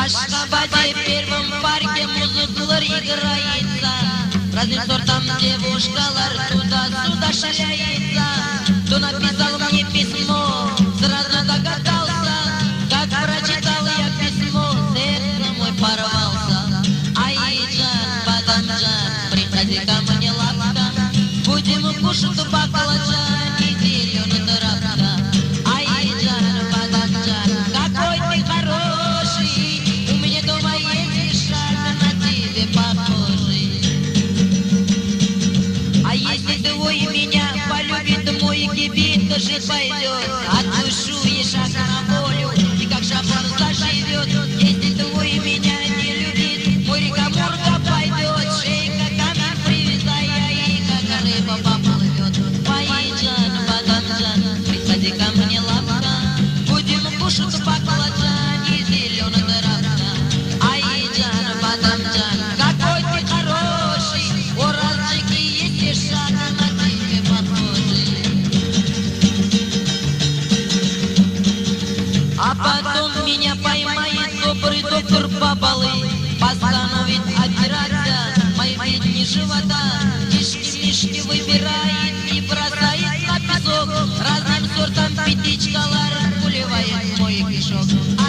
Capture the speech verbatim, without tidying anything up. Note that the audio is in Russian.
Ашхабаде первом парке музыкалар играется, разным сортом девушкалар туда-сюда шляется. Кто написал мне письмо, сразу догадался, как прочитал я письмо, сердце мой порвался. Айджан, Баданджан, приходи ко мне лапка, будем кушать баклажан и зеленый травка. Айджан, Баданджан, какой ты хороший, у меня дома есть шаг на тебе похожий. А если твой меня полюбит, мой кибит тоже пойдет, отпущу и шаг на волю, и как шабан заживет. Если твой меня не любит, мой река-мурка пойдет, шейка камень привязай, и как рыба поплывет. Айджан, Баданджан, приходи ко мне лапка, будем кушать баклажан и зеленый травка. Айджан, Баданджан, какой ты хороший, у разжиги есть шаг на тебе похожий. А потом меня поймает добрый доктор Бабалы, постановит опираться мои бедни живота, кишки-мишки выбирает и бросает на песок, разным сортом пятичкалар вкуливает мой кишок.